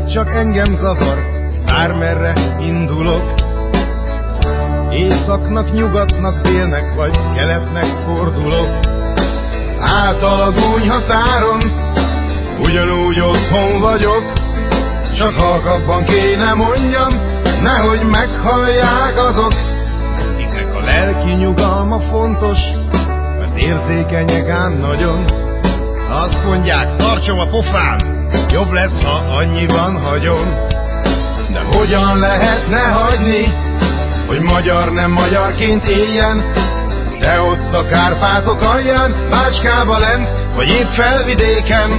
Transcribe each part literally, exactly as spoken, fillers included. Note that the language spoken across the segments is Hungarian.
csak engem zavar, bármerre indulok. Északnak, nyugatnak, délnek vagy keletnek fordulok. Által a gúnyhatáron ugyanúgy otthon vagyok. Csak halkabban kéne mondjam, nehogy meghallják azok, akiknek a lelki nyugalma fontos, mert érzékenyek ám nagyon. Azt mondják, tartsom a pofám, jobb lesz, ha annyiban hagyom. De hogyan lehetne hagyni, hogy magyar nem magyarként éljen? De ott a Kárpátok alján, Bácskába lent, vagy épp Felvidéken.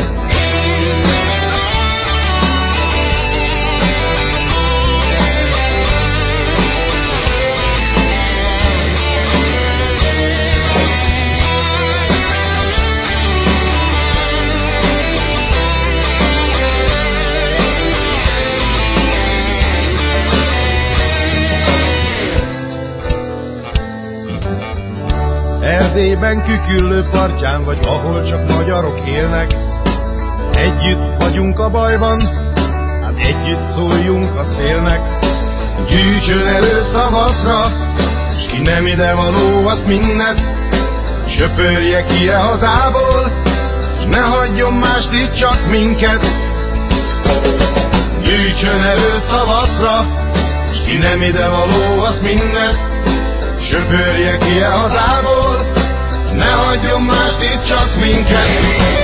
Erdélyben, Küküllő partján, vagy ahol csak magyarok élnek. Együtt vagyunk a bajban, hát együtt szóljunk a szélnek. Gyűjtsön elő tavaszra, s ki nem ide való, azt mindet söpörje ki a hazából, s ne hagyjon mást itt, csak minket. Gyűjtsön elő tavaszra, s ki nem ide való, azt mindet söpörje ki a hazából, ne hagyjon mást itt, csak minket.